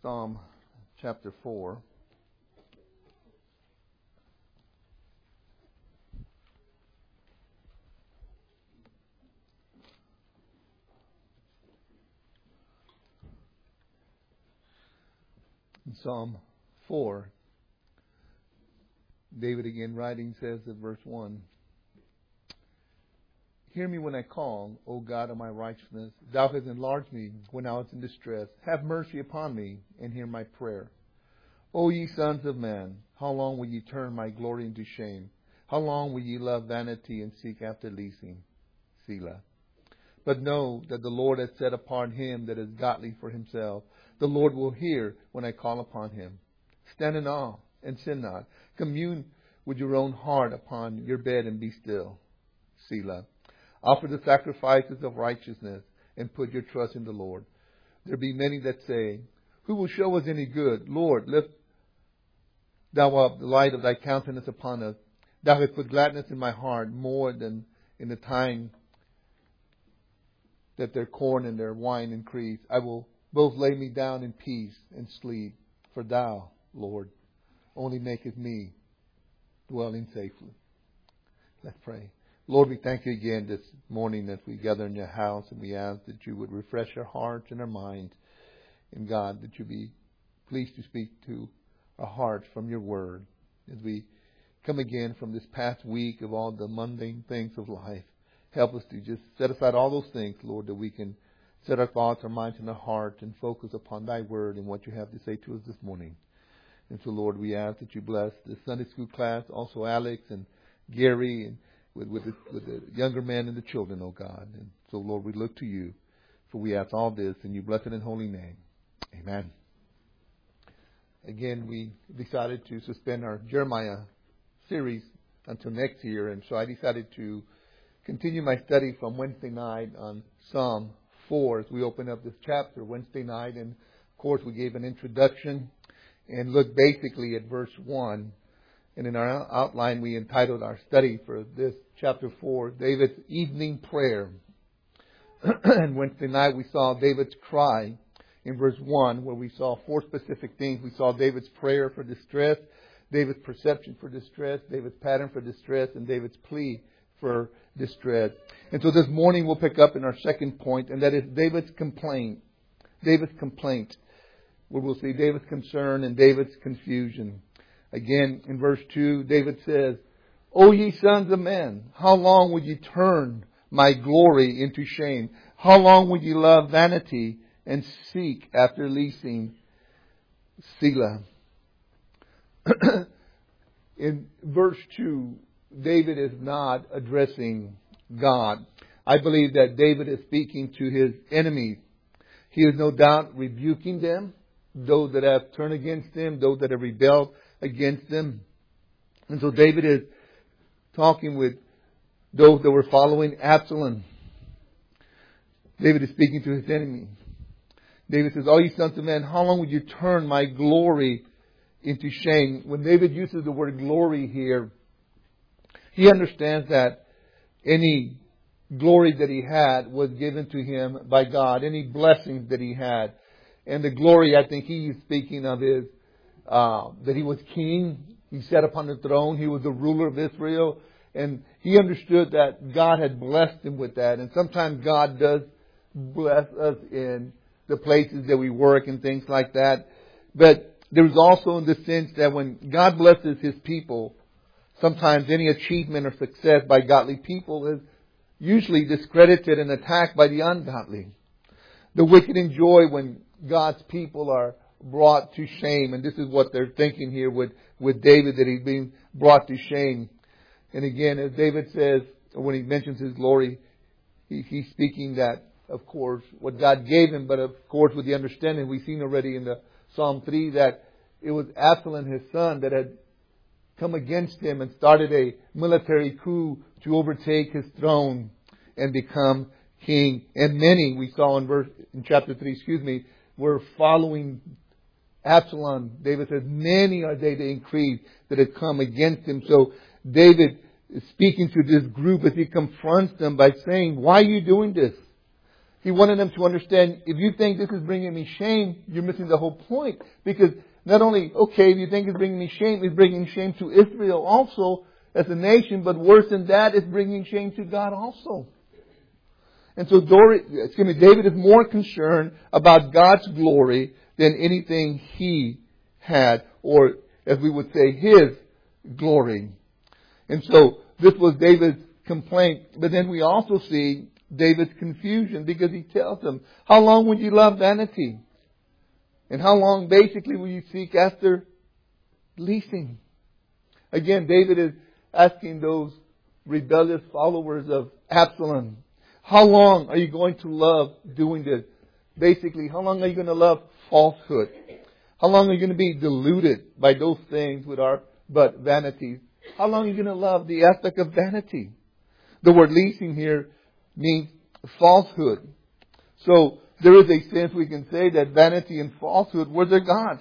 Psalm chapter 4. In Psalm 4, David again writing says in verse 1, "Hear me when I call, O God of my righteousness. Thou hast enlarged me when I was in distress. Have mercy upon me and hear my prayer. O ye sons of man, how long will ye turn my glory into shame? How long will ye love vanity and seek after leasing? Selah. But know that the Lord has set apart him that is godly for himself. The Lord will hear when I call upon him. Stand in awe and sin not. Commune with your own heart upon your bed and be still. Selah. Offer the sacrifices of righteousness and put your trust in the Lord. There be many that say, Who will show us any good? Lord, lift thou up the light of thy countenance upon us. Thou hast put gladness in my heart more than in the time that their corn and their wine increase. I will both lay me down in peace and sleep. For thou, Lord, only maketh me dwelling safely." Let's pray. Lord, we thank you again this morning that we gather in your house, and we ask that you would refresh our hearts and our minds. And God, that you be pleased to speak to our hearts from your word as we come again from this past week of all the mundane things of life. Help us to just set aside all those things, Lord, that we can set our thoughts, our minds, and our hearts and focus upon thy word and what you have to say to us this morning. And so, Lord, we ask that you bless the Sunday school class, also Alex and Gary, and with the younger men and the children, oh God. And so, Lord, we look to you, for we ask all this in your blessed and holy name. Amen. Again, we decided to suspend our Jeremiah series until next year, and so I decided to continue my study from Wednesday night on Psalm 4 as we open up this chapter Wednesday night. And, of course, we gave an introduction and looked basically at verse 1. And in our outline, we entitled our study for this chapter 4, David's Evening Prayer. And Wednesday night, we saw David's cry in verse 1, where we saw 4 specific things. We saw David's prayer for distress, David's perception for distress, David's pattern for distress, and David's plea for distress. And so this morning, we'll pick up in our second point, and that is David's complaint. David's complaint, where we'll see David's concern and David's confusion. Again, in verse 2, David says, O ye sons of men, how long will ye turn my glory into shame? How long will ye love vanity and seek after leasing? Selah. In verse 2, David is not addressing God. I believe that David is speaking to his enemies. He is no doubt rebuking them, those that have turned against him, those that have rebelled against them. And so David is talking with those that were following Absalom. David is speaking to his enemy. David says, "O ye sons of men, how long will you turn my glory into shame?" When David uses the word glory here, he understands that any glory that he had was given to him by God. Any blessings that he had. And the glory I think he is speaking of is that he was king. He sat upon the throne. He was the ruler of Israel. And he understood that God had blessed him with that. And sometimes God does bless us in the places that we work and things like that. But there's also in the sense that when God blesses His people, sometimes any achievement or success by godly people is usually discredited and attacked by the ungodly. The wicked enjoy when God's people are brought to shame. And this is what they're thinking here with David, that he's being brought to shame. And again, as David says, when he mentions his glory, he's speaking that, of course, what God gave him, but of course with the understanding we've seen already in the Psalm 3 that it was Absalom, his son, that had come against him and started a military coup to overtake his throne and become king. And many, we saw in chapter 3, were following Absalom. David says, many are they that increase that have come against him. So David is speaking to this group as he confronts them by saying, why are you doing this? He wanted them to understand, if you think this is bringing me shame, you're missing the whole point. Because not only, okay, if you think it's bringing me shame, it's bringing shame to Israel also as a nation, but worse than that, it's bringing shame to God also. And so David is more concerned about God's glory than anything he had, or as we would say, his glory. And so this was David's complaint. But then we also see David's confusion, because he tells them, how long would you love vanity? And how long basically will you seek after leasing? Again, David is asking those rebellious followers of Absalom, how long are you going to love doing this? Basically, how long are you going to love falsehood? How long are you going to be deluded by those things but vanities? How long are you going to love the aspect of vanity? The word leasing here means falsehood. So there is a sense we can say that vanity and falsehood were their gods.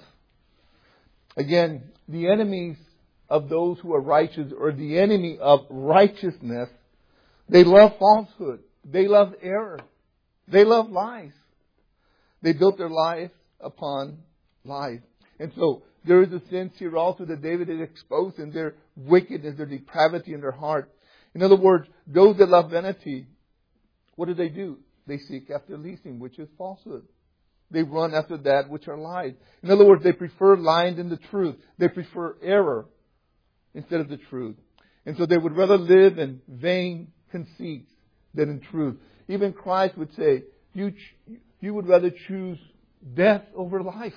Again, the enemies of those who are righteous, or the enemy of righteousness, they love falsehood. They love error. They love lies. They built their life upon lies. And so there is a sense here also that David is exposing their wickedness, their depravity in their heart. In other words, those that love vanity, what do? They seek after leasing, which is falsehood. They run after that which are lies. In other words, they prefer lying than the truth. They prefer error instead of the truth. And so they would rather live in vain conceits than in truth. Even Christ would say, you would rather choose death over life.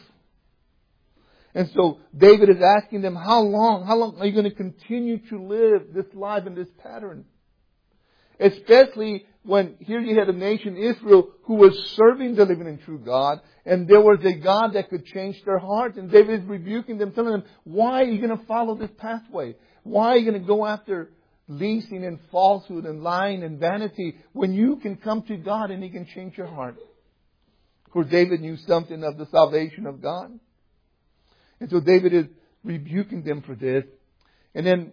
And so David is asking them, how long are you going to continue to live this life in this pattern? Especially when here you had a nation, Israel, who was serving the living and true God, and there was a God that could change their hearts. And David is rebuking them, telling them, why are you going to follow this pathway? Why are you going to go after leasing and falsehood and lying and vanity when you can come to God and He can change your heart? Of course, David knew something of the salvation of God. And so David is rebuking them for this. And then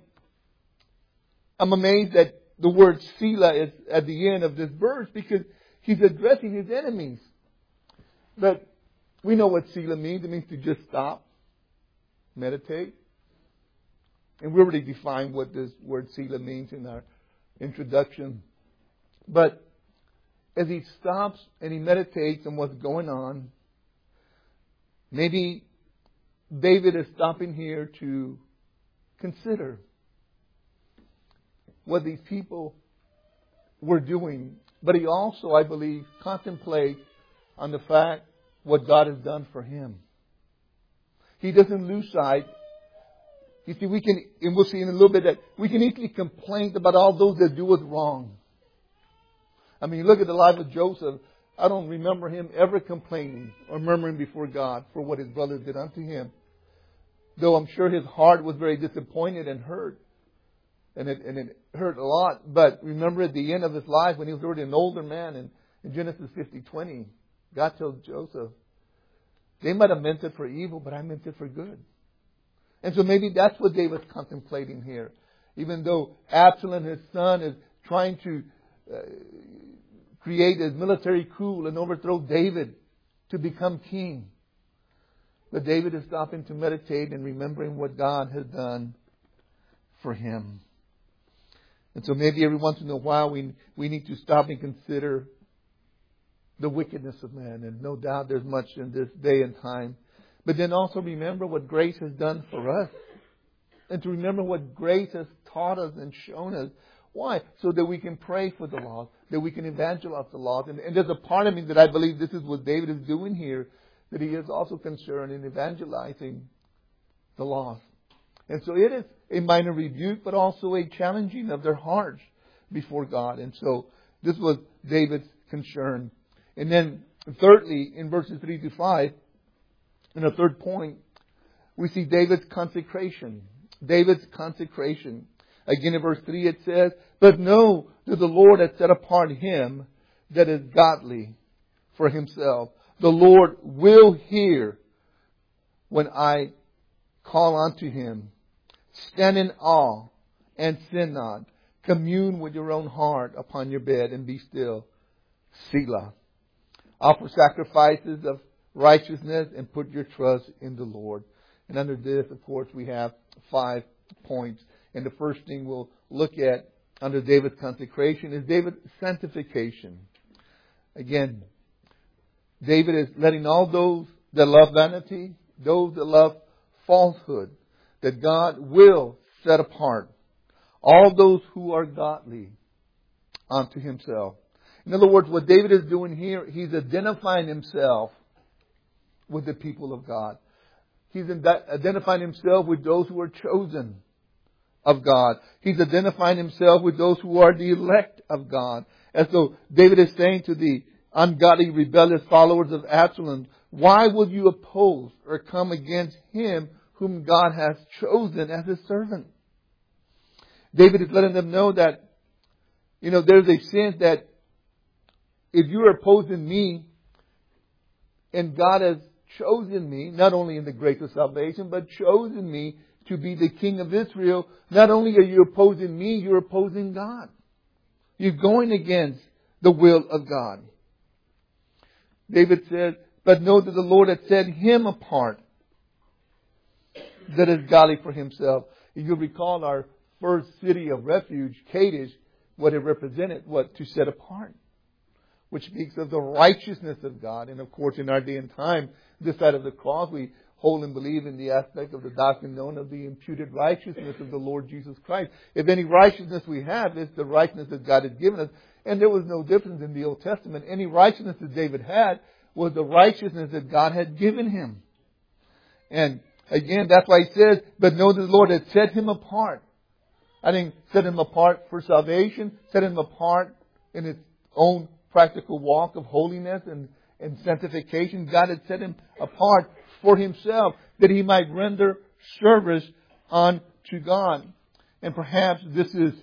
I'm amazed that the word Selah is at the end of this verse, because he's addressing his enemies. But we know what Selah means. It means to just stop, meditate. And we already defined what this word Selah means in our introduction. But as he stops and he meditates on what's going on, maybe David is stopping here to consider what these people were doing. But he also, I believe, contemplates on the fact what God has done for him. He doesn't lose sight. You see, and we'll see in a little bit, that we can easily complain about all those that do us wrong. I mean, you look at the life of Joseph. I don't remember him ever complaining or murmuring before God for what his brothers did unto him. Though I'm sure his heart was very disappointed and hurt. And it hurt a lot. But remember at the end of his life, when he was already an older man, in Genesis 50:20, God told Joseph, they might have meant it for evil, but I meant it for good. And so maybe that's what David's contemplating here. Even though Absalom, his son, is trying to create a military coup and overthrow David to become king. But David is stopping to meditate and remembering what God has done for him. And so maybe every once in a while we need to stop and consider the wickedness of man. And no doubt there's much in this day and time. But then also remember what grace has done for us. And to remember what grace has taught us and shown us. Why? So that we can pray for the lost. That we can evangelize the lost. And there's a part of me that I believe this is what David is doing here. That he is also concerned in evangelizing the lost. And so it is a minor rebuke, but also a challenging of their hearts before God. And so this was David's concern. And then thirdly, in verses 3 to 5, in a third point, we see David's consecration. David's consecration. Again in verse 3 it says, but know that the Lord has set apart him that is godly for himself. The Lord will hear when I call unto him. Stand in awe and sin not. Commune with your own heart upon your bed and be still. Selah. Offer sacrifices of righteousness and put your trust in the Lord. And under this, of course, we have 5 points. And the first thing we'll look at under David's consecration is David's sanctification. Again, David is letting all those that love vanity, those that love falsehood, that God will set apart all those who are godly unto Himself. In other words, what David is doing here, he's identifying himself with the people of God. He's identifying himself with those who are chosen of God. He's identifying himself with those who are the elect of God. As though David is saying to the ungodly, rebellious followers of Absalom, why would you oppose or come against him whom God has chosen as His servant? David is letting them know that, there's a sense that if you're opposing me and God has chosen me, not only in the grace of salvation, but chosen me to be the king of Israel, not only are you opposing me, you're opposing God. You're going against the will of God. David said, but know that the Lord had set him apart, that is godly for Himself. If you recall our first city of refuge, Kadesh, what it represented, to set apart, which speaks of the righteousness of God. And of course, in our day and time, this side of the cross, we hold and believe in the aspect of the doctrine known of the imputed righteousness of the Lord Jesus Christ. If any righteousness we have, it's the righteousness that God has given us. And there was no difference in the Old Testament. Any righteousness that David had was the righteousness that God had given him. And again, that's why He says, but know that the Lord had set him apart. I think set him apart for salvation, set him apart in His own practical walk of holiness and sanctification. God had set him apart for Himself, that he might render service unto God. And perhaps this is,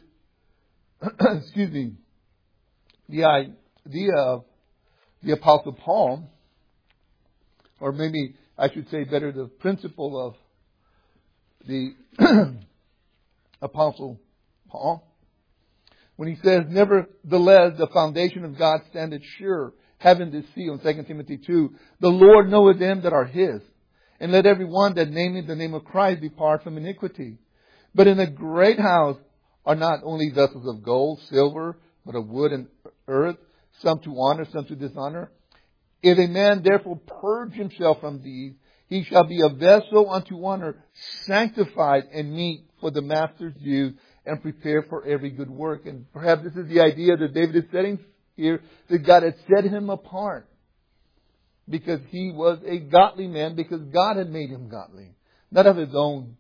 the idea of the Apostle Paul, or maybe I should say better, the principle of the Apostle Paul, when he says, nevertheless, the foundation of God standeth sure, having this seal, in 2 Timothy 2, the Lord knoweth them that are His, and let every one that nameth the name of Christ depart from iniquity. But in a great house are not only vessels of gold, silver, but of wood and earth, some to honor, some to dishonor. If a man therefore purge himself from these, he shall be a vessel unto honor, sanctified and meet for the master's use, and prepared for every good work. And perhaps this is the idea that David is setting here, that God had set him apart because he was a godly man, because God had made him godly. Not of his own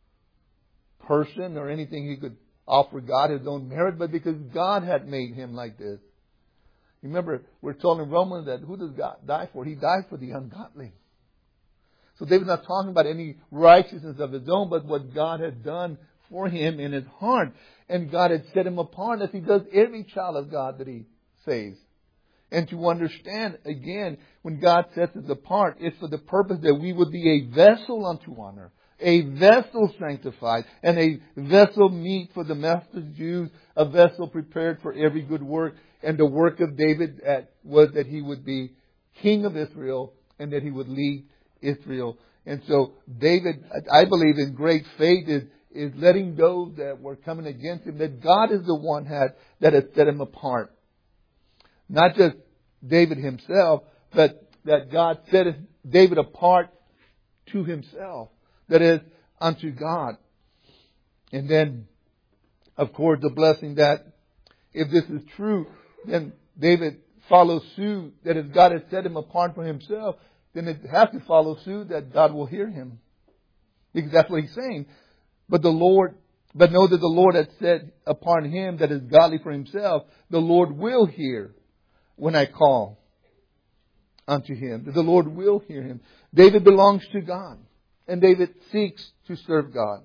person or anything he could offer God, his own merit, but because God had made him like this. Remember, we're told in Romans that who does God die for? He died for the ungodly. So David's not talking about any righteousness of his own, but what God had done for him in his heart. And God had set him apart as He does every child of God that He saves. And to understand, again, when God sets us apart, it's for the purpose that we would be a vessel unto honor, a vessel sanctified, and a vessel meet for the master's use, a vessel prepared for every good work. And the work of David was that he would be king of Israel and that he would lead Israel. And so David, I believe in great faith, is letting those that were coming against him, that God is the one that has set him apart. Not just David himself, but that God set David apart to Himself. That is, unto God. And then, of course, the blessing that if this is true, then David follows suit, that if God has set him apart for Himself, then it has to follow suit that God will hear him. Because that's what he's saying. But know that the Lord has set upon him that is godly for Himself, the Lord will hear when I call unto Him. The Lord will hear him. David belongs to God. And David seeks to serve God.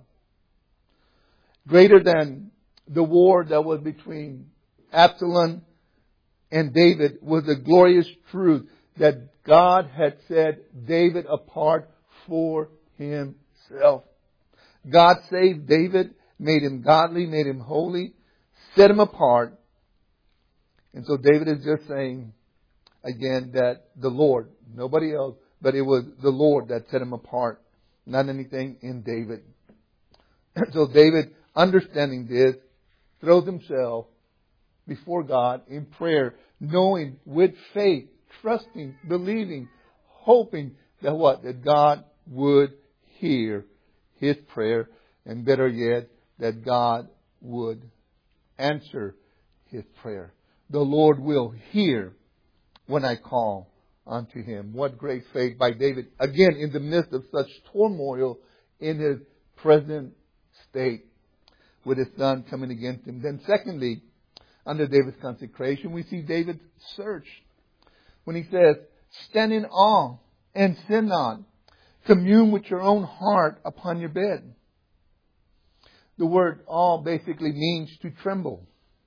Greater than the war that was between Absalom and David was the glorious truth that God had set David apart for Himself. God saved David, made him godly, made him holy, set him apart. And so David is just saying, again, that the Lord, nobody else, but it was the Lord that set him apart, not anything in David. So David, understanding this, throws himself before God in prayer, knowing with faith, trusting, believing, hoping that what? That God would hear his prayer, and better yet, that God would answer his prayer. The Lord will hear when I call unto him. What great faith by David, again, in the midst of such turmoil in his present state, with his son coming against him. Then secondly, under David's consecration, we see David's search. When he says, stand in awe and sin not. Commune with your own heart upon your bed. The word awe basically means to tremble.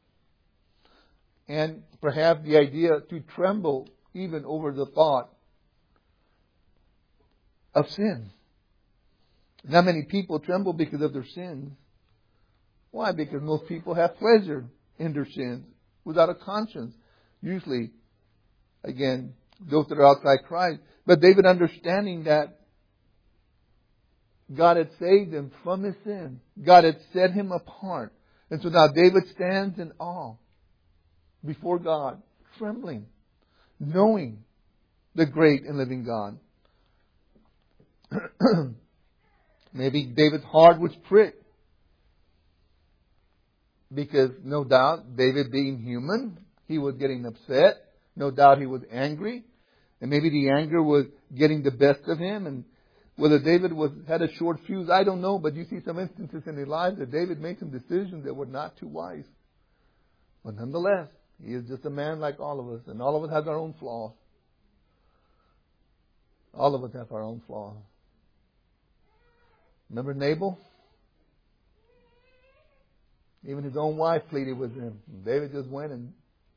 And perhaps the idea to tremble even over the thought of sin. Not many people tremble because of their sins. Why? Because most people have pleasure in their sins without a conscience. Usually, again, those that are outside Christ. But David, understanding that God had saved him from his sin. God had set him apart. And so now David stands in awe before God, trembling, knowing the great and living God. Maybe David's heart was pricked, because no doubt, David being human, he was getting upset. No doubt he was angry. And maybe the anger was getting the best of him. And whether David had a short fuse, I don't know. But you see some instances in his life that David made some decisions that were not too wise. But nonetheless, he is just a man like all of us. And all of us have our own flaws. All of us have our own flaws. Remember Nabal? Even his own wife pleaded with him. David just went and...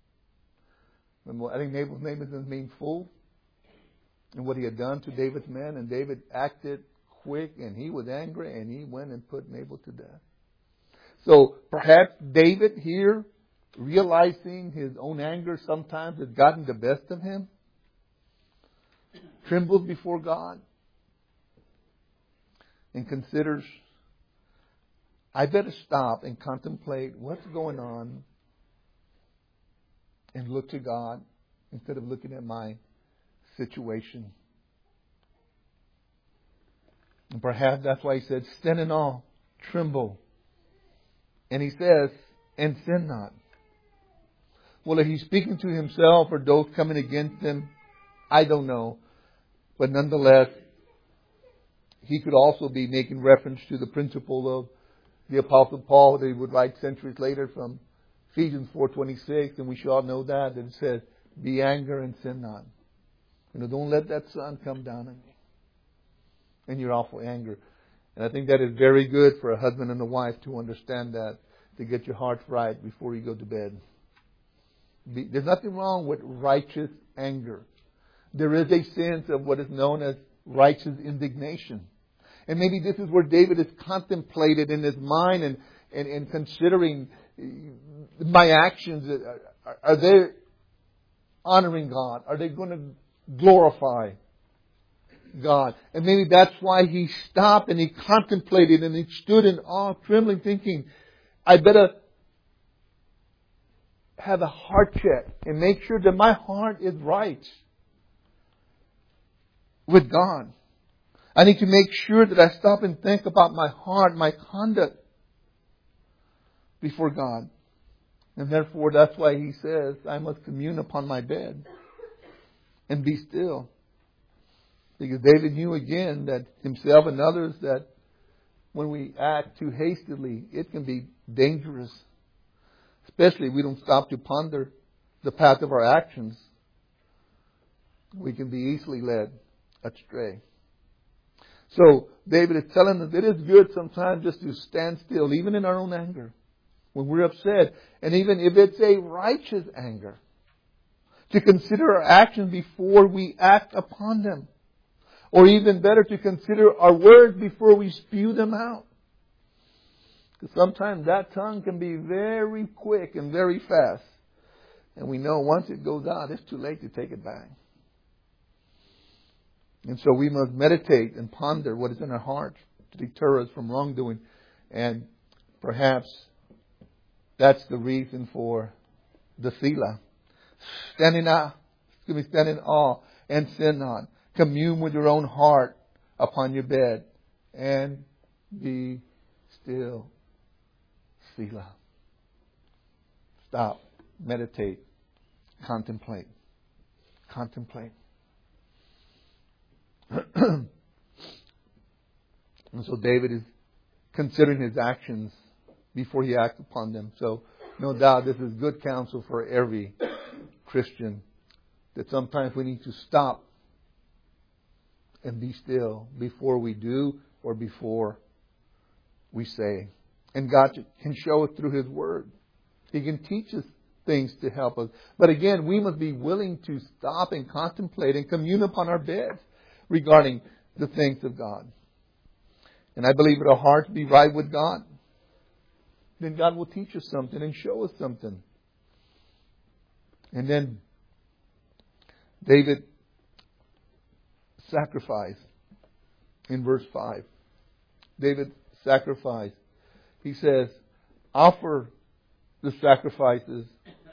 I think Nabal's name doesn't mean fool. And what he had done to David's men. And David acted quick and he was angry and he went and put Nabal to death. So perhaps David here, realizing his own anger sometimes has gotten the best of him, trembles before God and considers, I better stop and contemplate what's going on and look to God instead of looking at my situation. And perhaps that's why he said, stand in awe, tremble. And he says, and sin not. Well, if he's speaking to himself or those coming against him, I don't know. But nonetheless, he could also be making reference to the principle of the Apostle Paul that he would write centuries later from Ephesians 4:26, and we should all know that it says, be angry and sin not. Don't let that sun come down on you and your awful anger. And I think that is very good for a husband and a wife to understand that, to get your heart right before you go to bed. There's nothing wrong with righteous anger. There is a sense of what is known as righteous indignation. And maybe this is where David is contemplated in his mind and considering my actions. Are they honoring God? Are they going to glorify God? And maybe that's why he stopped and he contemplated and he stood in awe, trembling, thinking, I better have a heart check and make sure that my heart is right with God. I need to make sure that I stop and think about my heart, my conduct before God. And therefore, that's why he says, I must commune upon my bed and be still. Because David knew again that himself and others, that when we act too hastily, it can be dangerous. Especially if we don't stop to ponder the path of our actions. We can be easily led astray. So David is telling us it is good sometimes just to stand still, even in our own anger, when we're upset, and even if it's a righteous anger, to consider our actions before we act upon them. Or even better, to consider our words before we spew them out. Because sometimes that tongue can be very quick and very fast And we know once it goes out, it's too late to take it back. And so we must meditate and ponder what is in our hearts to deter us from wrongdoing. And perhaps that's the reason for the Selah. Stand in awe and sin not. Commune with your own heart upon your bed and be still. Selah. Stop. Meditate. Contemplate. Contemplate. And so David is considering his actions before he acts upon them. So no doubt this is good counsel for every Christian, that sometimes we need to stop and be still before we do or before we say. And God can show us through His Word. He can teach us things to help us. But again, we must be willing to stop and contemplate and commune upon our beds regarding the things of God. And I believe if our hearts be right with God, then God will teach us something and show us something. And then David sacrificed in verse 5. David sacrificed. He says, offer the sacrifices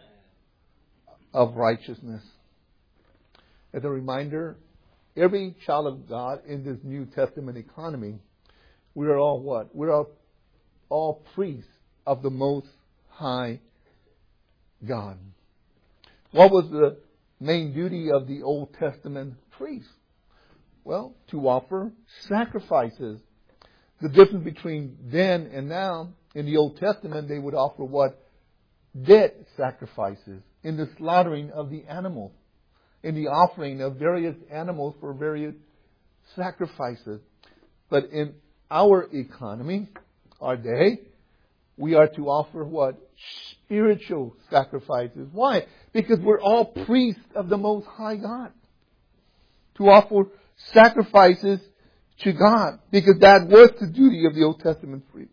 of righteousness. As a reminder, every child of God in this New Testament economy, we are all what? We're all priests of the Most High God. What was the main duty of the Old Testament priest? Well, to offer sacrifices. The difference between then and now, in the Old Testament, they would offer what? Dead sacrifices in the slaughtering of the animals, in the offering of various animals for various sacrifices. But in our economy, our day, we are to offer what? Spiritual sacrifices. Why? Because we're all priests of the Most High God. To offer sacrifices to God. Because that was the duty of the Old Testament priest.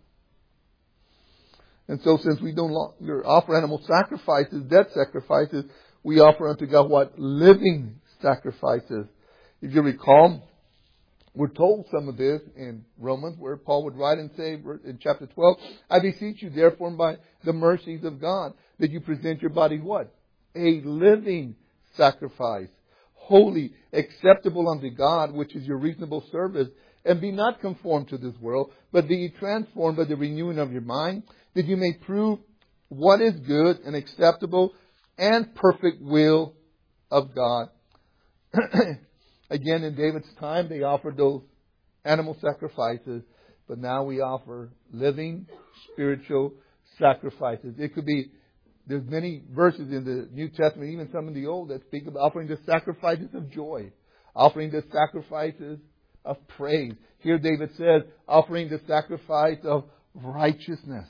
And so since we don't longer offer animal sacrifices, dead sacrifices, we offer unto God what? Living sacrifices. If you recall, we're told some of this in Romans, where Paul would write and say in chapter 12, I beseech you therefore by the mercies of God that you present your body what? A living sacrifice, holy, acceptable unto God, which is your reasonable service. And be not conformed to this world, but be ye transformed by the renewing of your mind, that you may prove what is good and acceptable and perfect will of God. Again, in David's time, they offered those animal sacrifices, but now we offer living, spiritual sacrifices. It could be, there's many verses in the New Testament, even some in the Old, that speak of offering the sacrifices of joy, offering the sacrifices of praise. Here David says, offering the sacrifice of righteousness.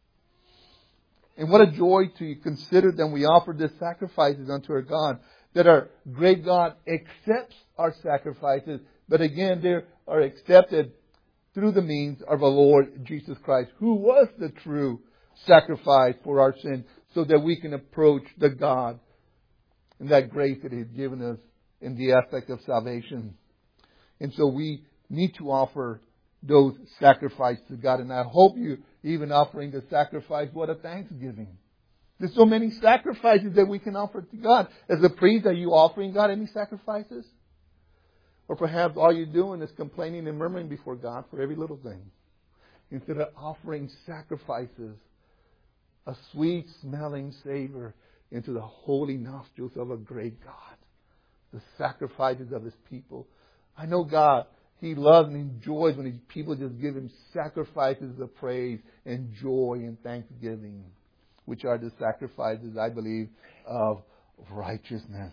And what a joy to consider that we offer the sacrifices unto our God, that our great God accepts our sacrifices, but again, they are accepted through the means of our Lord Jesus Christ, who was the true sacrifice for our sin, so that we can approach the God and that grace that He has given us in the aspect of salvation. And so we need to offer those sacrifices to God. And I hope you even offering the sacrifice, what a thanksgiving. There's so many sacrifices that we can offer to God. As a priest, are you offering God any sacrifices? Or perhaps all you're doing is complaining and murmuring before God for every little thing. Instead of offering sacrifices, a sweet smelling savor into the holy nostrils of a great God. The sacrifices of His people. I know God, He loves and enjoys when His people just give Him sacrifices of praise and joy and thanksgiving, which are the sacrifices, I believe, of righteousness.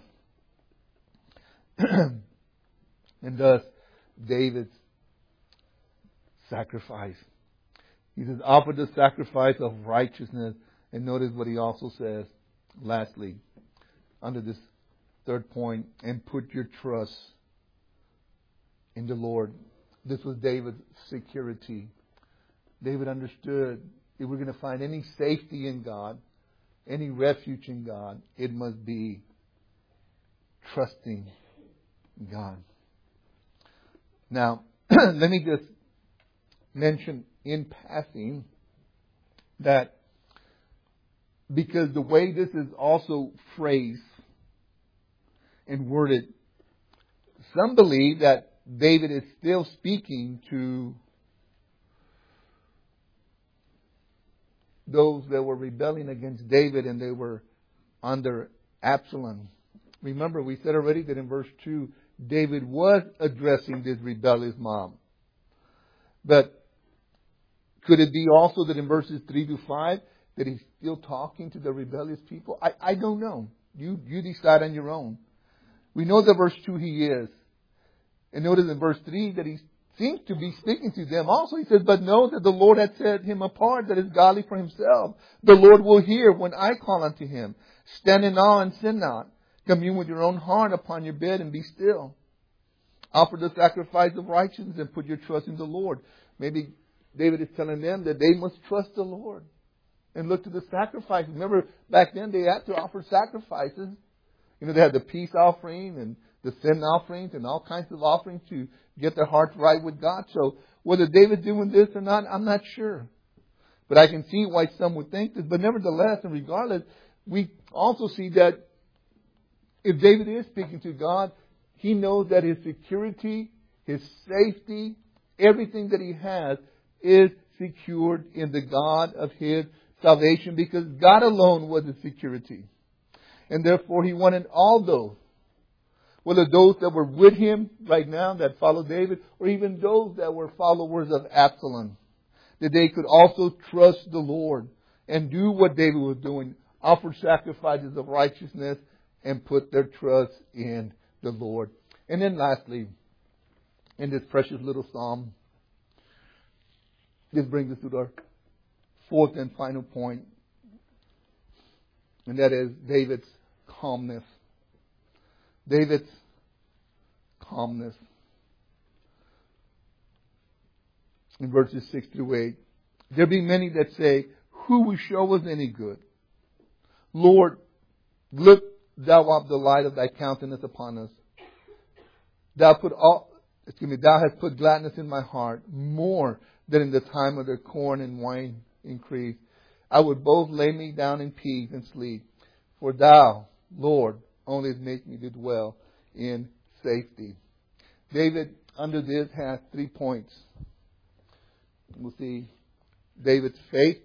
And thus, David's sacrifice. He says, offer the sacrifice of righteousness. And notice what he also says, lastly, under this third point, and put your trust in the Lord. This was David's security. David understood if we're going to find any safety in God, any refuge in God, it must be trusting God. Now, let me just mention in passing that because the way this is also phrased and worded, some believe that David is still speaking to those that were rebelling against David and they were under Absalom. Remember, we said already that in verse 2, David was addressing this rebellious mob. But could it be also that in verses 3 to 5 that he's still talking to the rebellious people? I don't know. You decide on your own. We know that verse 2 he is. And notice in verse 3 that he seems to be speaking to them also. He says, but know that the Lord hath set him apart that is godly for himself. The Lord will hear when I call unto him. Stand in awe and sin not. Commune with your own heart upon your bed and be still. Offer the sacrifice of righteousness and put your trust in the Lord. Maybe David is telling them that they must trust the Lord and look to the sacrifice. Remember, back then they had to offer sacrifices. You know, they had the peace offering and the sin offerings and all kinds of offerings to get their hearts right with God. So whether David's doing this or not, I'm not sure. But I can see why some would think this. But nevertheless, and regardless, we also see that if David is speaking to God, he knows that his security, his safety, everything that he has is secured in the God of his salvation, because God alone was his security. And therefore he wanted all those, whether those that were with him right now that followed David, or even those that were followers of Absalom, that they could also trust the Lord and do what David was doing, offer sacrifices of righteousness and put their trust in the Lord. And then lastly, in this precious little psalm, this brings us to our fourth and final point, and that is David's calmness. David's calmness. In verses 6 through 8, there be many that say, who will show us any good? Lord, look thou up the light of thy countenance upon us. Thou hast put gladness in my heart, more than in the time of their corn and wine increase. I would both lay me down in peace and sleep. For thou, Lord, only make me to dwell in safety. David, under this, has 3 points. We'll see David's faith,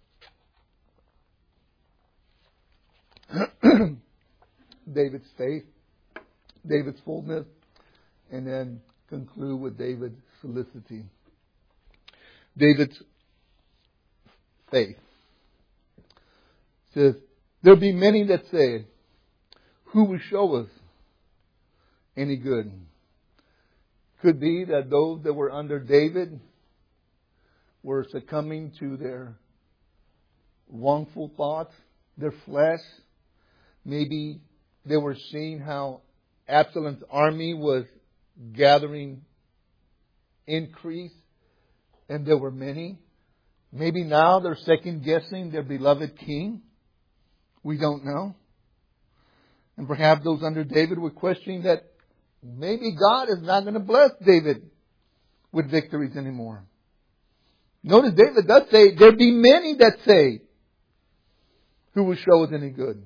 David's faith, David's fullness, and then conclude with David's felicity. David's faith. It says, there be many that say, who will show us any good? Could be that those that were under David were succumbing to their wrongful thoughts, their flesh. Maybe they were seeing how Absalom's army was gathering increase, and there were many. Maybe now they're second guessing their beloved king. We don't know. And perhaps those under David were questioning that maybe God is not going to bless David with victories anymore. Notice David does say, there be many that say, who will show us any good?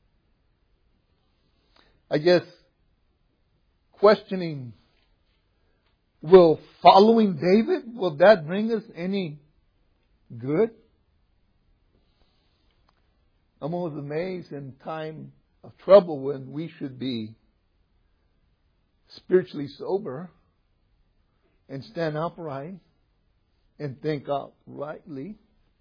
I guess questioning, will following David, will that bring us any good? I'm always amazed in time of trouble when we should be spiritually sober and stand upright and think uprightly,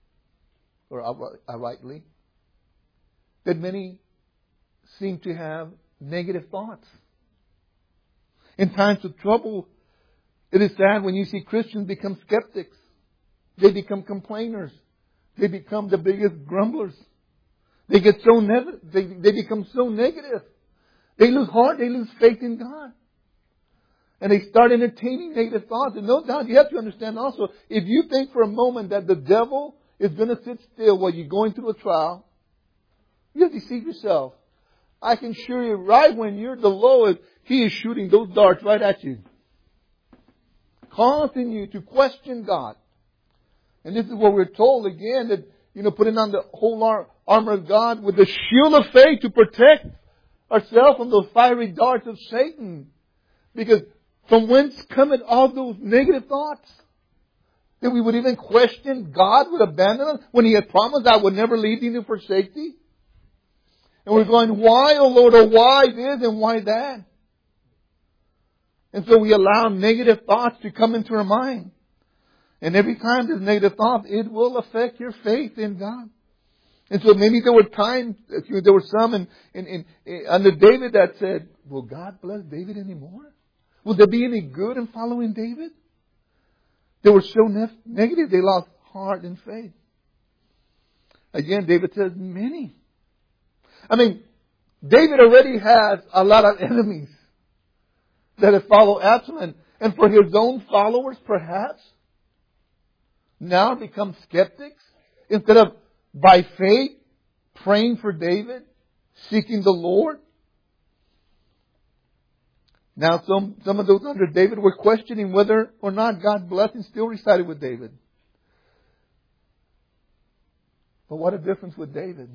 that many seem to have negative thoughts. In times of trouble, it is sad when you see Christians become skeptics. They become complainers. They become the biggest grumblers. They get so they become so negative. They lose heart. They lose faith in God. And they start entertaining negative thoughts. And no doubt you have to understand also, if you think for a moment that the devil is going to sit still while you're going through a trial, You deceive yourself. I can assure you, right when you're the lowest, He is shooting those darts right at you, causing you to question God. And this is what we're told again, that, putting on the whole armor of God with the shield of faith to protect ourselves from those fiery darts of Satan. Because from whence cometh all those negative thoughts? That we would even question God would abandon us when He had promised, I would never leave thee nor forsake thee. And we're going, why, oh Lord, or why this and why that? And so we allow negative thoughts to come into our mind. And every time there's negative thoughts, it will affect your faith in God. And so maybe there were times, there were some under David that said, will God bless David anymore? Will there be any good in following David? They were so negative, they lost heart and faith. Again, David says, many. I mean, David already has a lot of enemies that have followed Absalom. And for his own followers, perhaps, now become skeptics. Instead of, by faith, praying for David, seeking the Lord. Now some of those under David were questioning whether or not God's blessing still resided with David. But what a difference with David.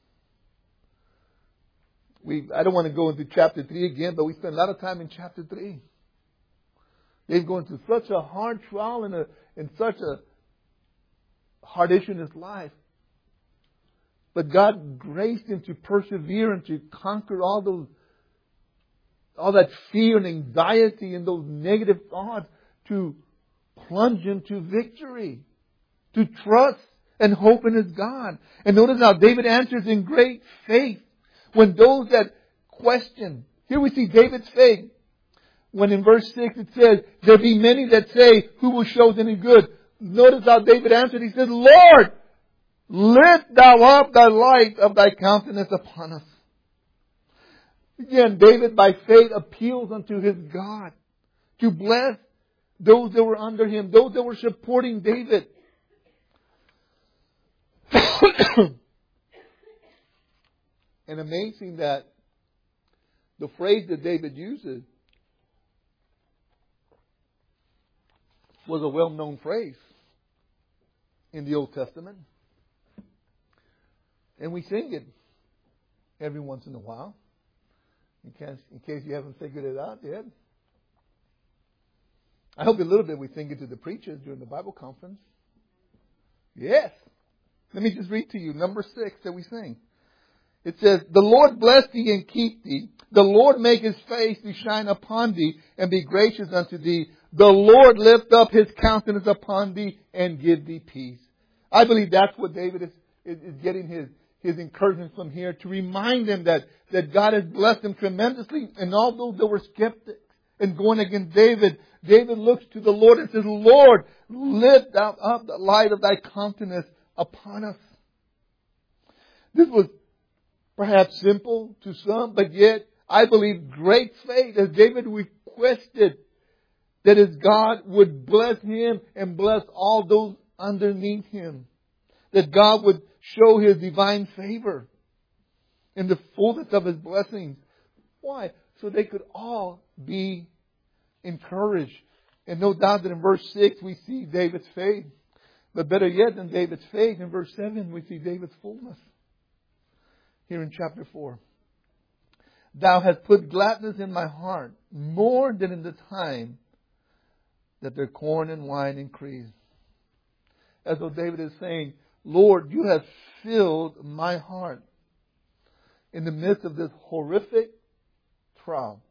I don't want to go into chapter 3 again, but we spent a lot of time in chapter 3. David going through such a hard trial and such a hard issue in his life. But God graced him to persevere and to conquer all that fear and anxiety and those negative thoughts, to plunge him to victory, to trust and hope in his God. And notice how David answers in great faith. When those that question, here we see David's faith. When in verse 6 it says, there be many that say, who will show us any good? Notice how David answered. He said, Lord, lift thou up the light of thy countenance upon us. Again, David by faith appeals unto his God to bless those that were under him, those that were supporting David. And amazing that the phrase that David uses was a well-known phrase in the Old Testament. And we sing it every once in a while. In case you haven't figured it out yet. I hope a little bit we sing it to the preachers during the Bible conference. Yes. Let me just read to you number 6 that we sing. It says, the Lord bless thee and keep thee. The Lord make His face to shine upon thee and be gracious unto thee. The Lord lift up His countenance upon thee and give thee peace. I believe that's what David is getting his encouragement from here, to remind them that God has blessed him tremendously. And all those that were skeptics and going against David, David looks to the Lord and says, Lord, lift thou up the light of thy countenance upon us. This was perhaps simple to some, but yet I believe great faith, as David requested that his God would bless him and bless all those underneath him. That God would show His divine favor in the fullness of His blessings. Why? So they could all be encouraged. And no doubt that in verse 6 we see David's faith. But better yet than David's faith, in verse 7 we see David's fullness. Here in chapter 4. Thou hast put gladness in my heart more than in the time that their corn and wine increased. As though David is saying, Lord, you have filled my heart in the midst of this horrific trial.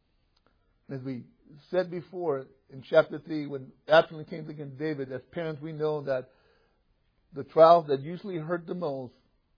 As we said before in chapter 3, when Absalom came against David, as parents we know that the trials that usually hurt the most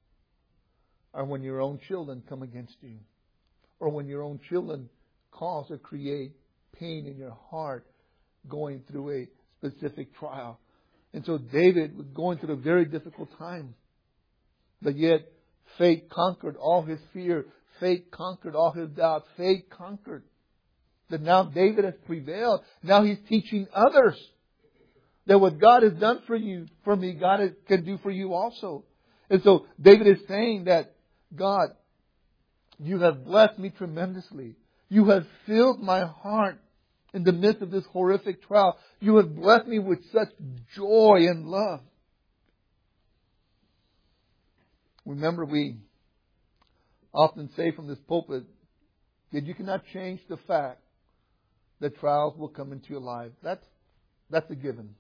are when your own children come against you. Or when your own children cause or create pain in your heart going through a specific trial. And so David was going through a very difficult time. But yet, faith conquered all his fear. Faith conquered all his doubt. Faith conquered. That now David has prevailed. Now he's teaching others that what God has done for you, for me, God can do for you also. And so David is saying that God, you have blessed me tremendously. You have filled my heart in the midst of this horrific trial. You have blessed me with such joy and love. Remember, we often say from this pulpit that you cannot change the fact that trials will come into your life. That's a given.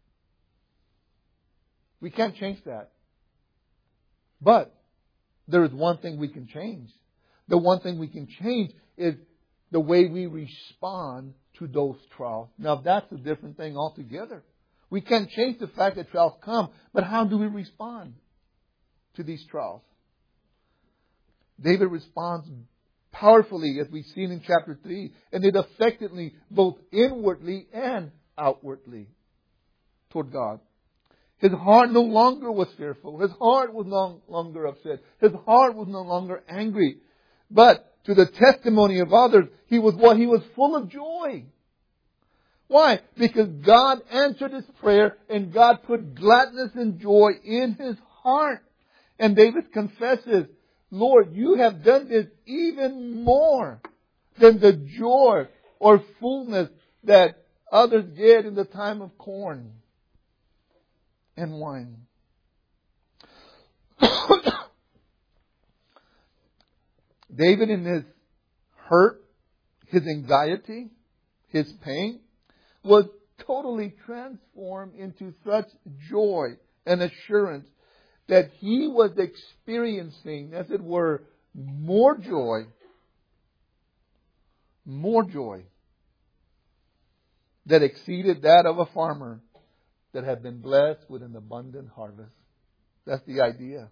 We can't change that. But there is one thing we can change. The one thing we can change is the way we respond to those trials. Now that's a different thing altogether. We can't change the fact that trials come, but how do we respond to these trials? David responds powerfully, as we've seen in chapter 3, and it affected both inwardly and outwardly toward God. His heart no longer was fearful. His heart was no longer upset. His heart was no longer angry. But to the testimony of others, he was full of joy. Why? Because God answered his prayer and God put gladness and joy in his heart. And David confesses, Lord, you have done this even more than the joy or fullness that others get in the time of corn and wine. David, in his hurt, his anxiety, his pain, was totally transformed into such joy and assurance that he was experiencing, as it were, more joy that exceeded that of a farmer that had been blessed with an abundant harvest. That's the idea.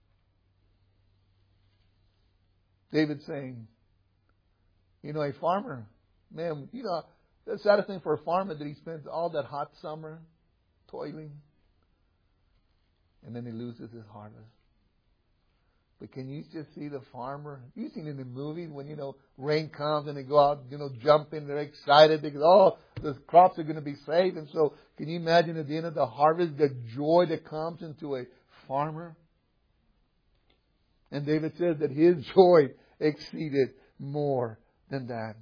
David's saying, a farmer, man, the saddest thing for a farmer that he spends all that hot summer toiling and then he loses his harvest. But can you just see the farmer? You've seen it in the movies when, rain comes and they go out, jumping. They're excited because, the crops are going to be saved. And so can you imagine at the end of the harvest the joy that comes into a farmer? And David says that his joy exceeded more than that.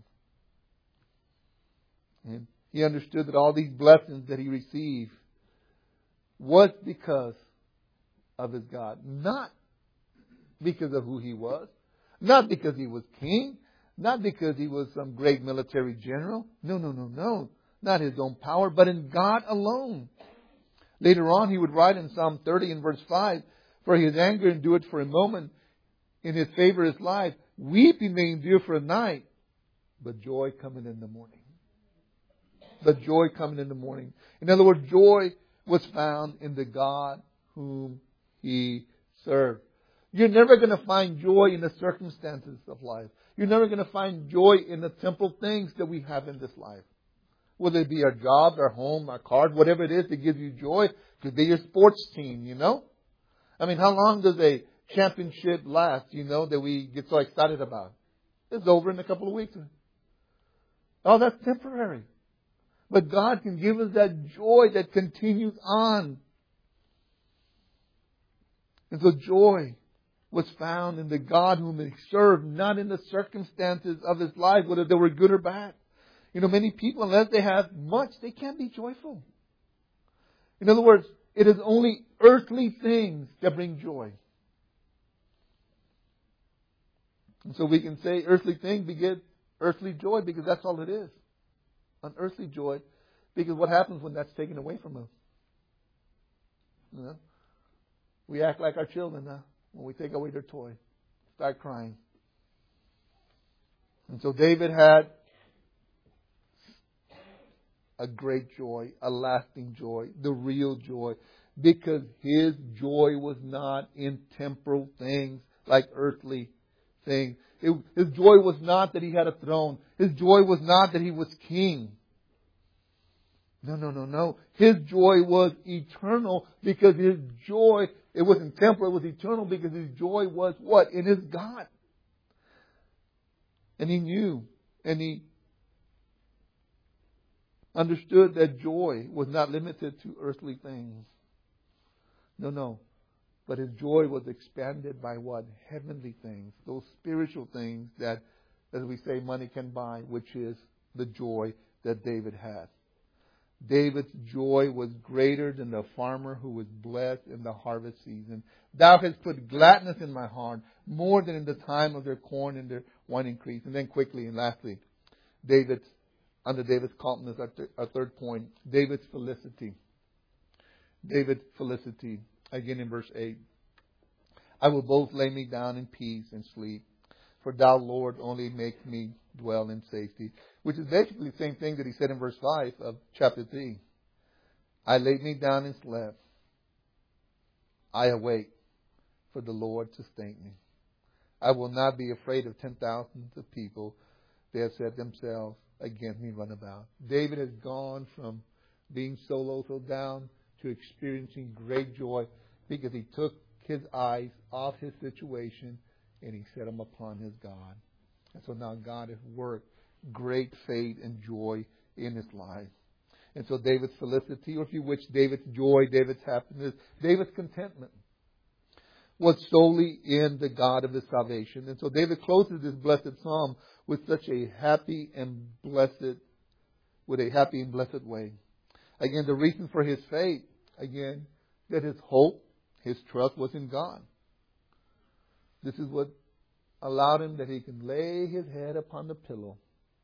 And he understood that all these blessings that he received was because of his God. Not because of who he was. Not because he was king. Not because he was some great military general. No. Not his own power, but in God alone. Later on, he would write in Psalm 30 and verse 5, for his anger endured for a moment, in his favor is life. Weeping may endure for a night, but joy coming in the morning. But joy coming in the morning. In other words, joy was found in the God whom he served. You're never going to find joy in the circumstances of life. You're never going to find joy in the temporal things that we have in this life. Whether it be our job, our home, our cars, whatever it is that gives you joy. It could be your sports team, I mean, how long does a championship last, that we get so excited about? It's over in a couple of weeks. Oh, that's temporary. But God can give us that joy that continues on. And so joy was found in the God whom he served, not in the circumstances of his life, whether they were good or bad. Many people, unless they have much, they can't be joyful. In other words, it is only earthly things that bring joy. And so we can say earthly things beget earthly joy because that's all it is. An earthly joy. Because what happens when that's taken away from us? We act like our children when we take away their toy. Start crying. And so David had a great joy, a lasting joy, the real joy. Because his joy was not in temporal things like earthly things. His joy was not that he had a throne. His joy was not that he was king. No. His joy was eternal because his joy, it wasn't temporal, it was eternal because his joy was what? In his God. And he knew and he understood that joy was not limited to earthly things. No. But his joy was expanded by what? Heavenly things. Those spiritual things that, as we say, money can buy, which is the joy that David had. David's joy was greater than the farmer who was blessed in the harvest season. Thou hast put gladness in my heart more than in the time of their corn and their wine increase. And then quickly and lastly, under David's calmness, our third point, David's felicity. David's felicity. Again in verse 8. I will both lay me down in peace and sleep. For thou, Lord, only make me dwell in safety. Which is basically the same thing that he said in verse 5 of chapter 3. I laid me down and slept. I awake, for the Lord sustained me. I will not be afraid of 10,000s of people. They have set themselves against me run about. David has gone from being so low, so down, to experiencing great joy because he took his eyes off his situation and he set them upon his God. And so now God has worked great faith and joy in his life. And so David's felicity, or if you wish, David's joy, David's happiness, David's contentment was solely in the God of his salvation. And so David closes this blessed psalm with such a happy and blessed way. Again, the reason for his faith, again, that his hope, his trust was in God. This is what allowed him that he can lay his head upon the pillow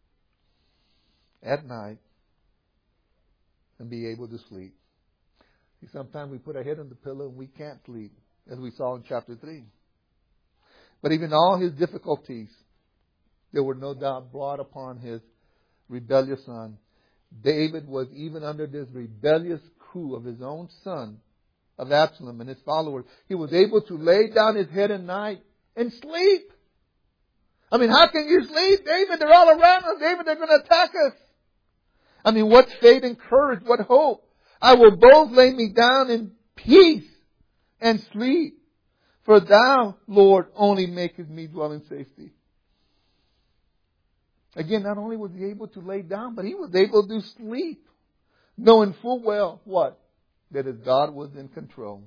at night and be able to sleep. See, sometimes we put our head on the pillow and we can't sleep, as we saw in chapter 3. But even all his difficulties, they were no doubt brought upon his rebellious son. David was even under this rebellious coup of his own son, of Absalom and his followers. He was able to lay down his head at night and sleep. I mean, how can you sleep, David? They're all around us. David, they're going to attack us. I mean, what faith and courage, what hope. I will both lay me down in peace and sleep. For thou, Lord, only makest me dwell in safety. Again, not only was he able to lay down, but he was able to sleep. Knowing full well what? That his God was in control.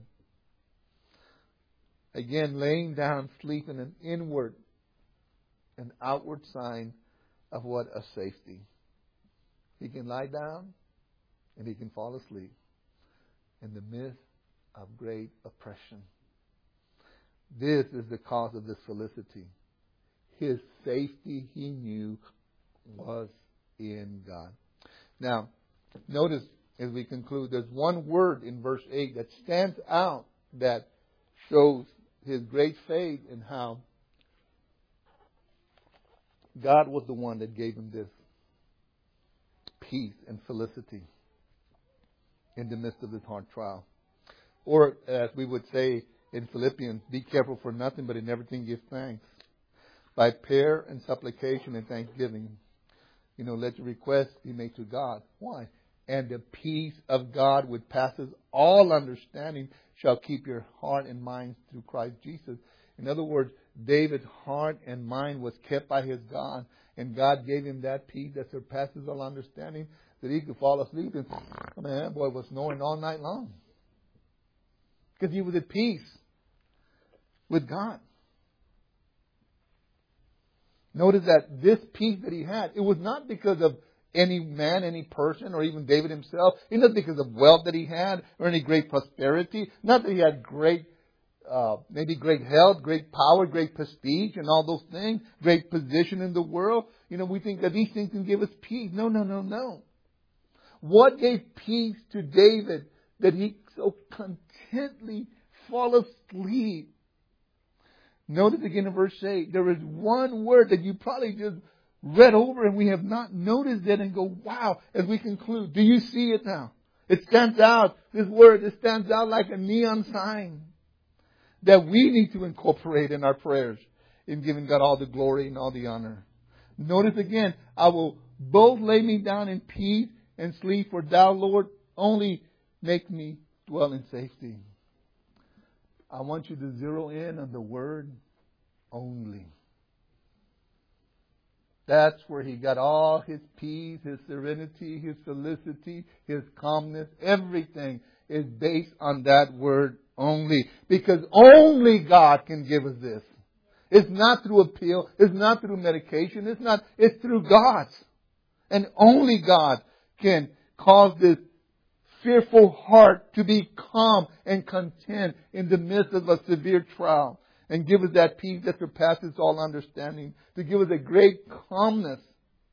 Again, laying down, sleeping, an inward and outward sign of what? A safety. He can lie down and he can fall asleep in the midst of great oppression. This is the cause of this felicity. His safety, he knew, was in God. Now, notice as we conclude, there's one word in verse 8 that stands out that shows his great faith in how God was the one that gave him this peace and felicity in the midst of his hard trial. Or, as we would say in Philippians, be careful for nothing, but in everything give thanks. By prayer and supplication and thanksgiving, let your requests be made to God. Why? And the peace of God, which passes all understanding, shall keep your heart and mind through Christ Jesus. In other words, David's heart and mind was kept by his God. And God gave him that peace that surpasses all understanding, that he could fall asleep. And that boy was snoring all night long. Because he was at peace with God. Notice that this peace that he had, it was not because of any man, any person, or even David himself. It's not because of wealth that he had or any great prosperity. Not that he had maybe great health, great power, great prestige and all those things, great position in the world. We think that these things can give us peace. No. What gave peace to David that he so contently fall asleep? Notice again in verse 8, there is one word that you probably just read over and we have not noticed it and go, wow, as we conclude. Do you see it now? It stands out. This word, it stands out like a neon sign that we need to incorporate in our prayers in giving God all the glory and all the honor. Notice again, I will both lay me down in peace and sleep, for thou, Lord, only make me dwell in safety. I want you to zero in on the word only. That's where he got all his peace, his serenity, his felicity, his calmness. Everything is based on that word Only. Because only God can give us this. It's not through a pill. It's not through medication. It's through God. And only God can cause this fearful heart to be calm and content in the midst of a severe trial. And give us that peace that surpasses all understanding. To give us a great calmness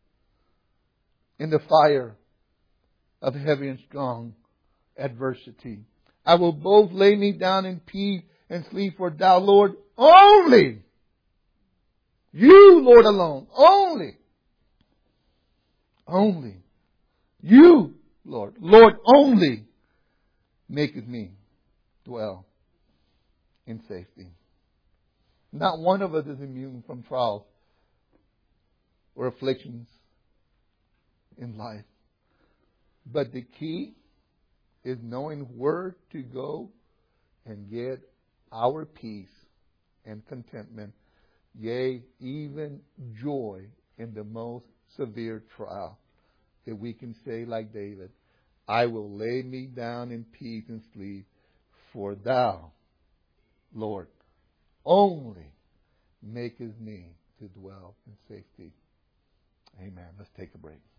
in the fire of heavy and strong adversity. I will both lay me down in peace and sleep, for thou, Lord, only. You, Lord, alone. Only. Only. You, Lord. Lord, only maketh me dwell in safety. Not one of us is immune from trials or afflictions in life. But the key is knowing where to go and get our peace and contentment, yea, even joy in the most severe trial. That we can say like David, I will lay me down in peace and sleep, for thou, Lord, only makest me to dwell in safety. Amen. Let's take a break.